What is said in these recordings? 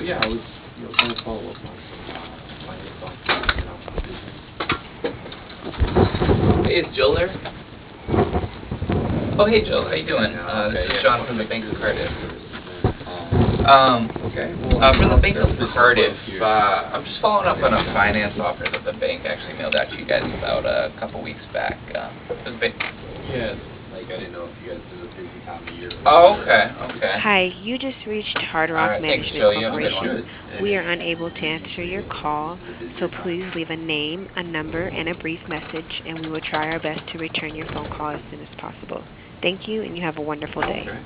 yeah, I was trying to follow up on some finance documents for business. Hey, is Jill there? Oh, hey Jill, how you doing? This is John from the Bank of Cardiff. From the Bank of Cardiff, I'm just following up on a finance offer that the bank actually mailed out to you guys about a couple weeks back. Yeah, like I didn't know if you guys did a busy time of year. Oh, okay. Hi, you just reached Hard All Rock right, thanks, Management Jill. You have a good one. Corporation. We are unable to answer your call, so please leave a name, a number, and a brief message, and we will try our best to return your phone call as soon as possible. Thank you, and you have a wonderful day. Okay.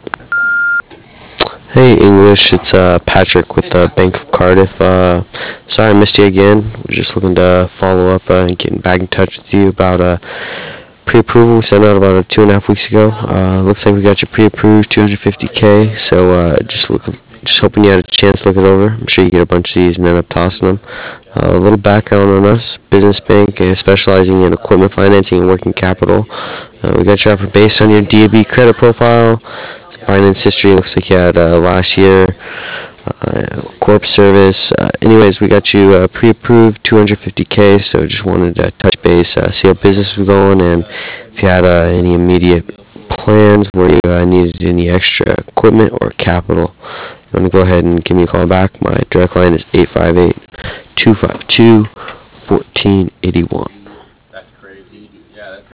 Hey English, it's Patrick with the Bank of Cardiff. Sorry I missed you again. We're just looking to follow up and getting back in touch with you about pre-approval we sent out about 2.5 weeks ago. Looks like we got you pre-approved 250K. So just hoping you had a chance to look it over. I'm sure you get a bunch of these and end up tossing them. A little background on us: business bank specializing in equipment financing and working capital. We got you offer based on your DAB credit profile. Finance history looks like you had last year. Corp service. Anyways, we got you pre-approved 250K, so just wanted to touch base, see how business was going, and if you had any immediate plans where you needed any extra equipment or capital. You want to go ahead and give me a call back. My direct line is 858-252-1481.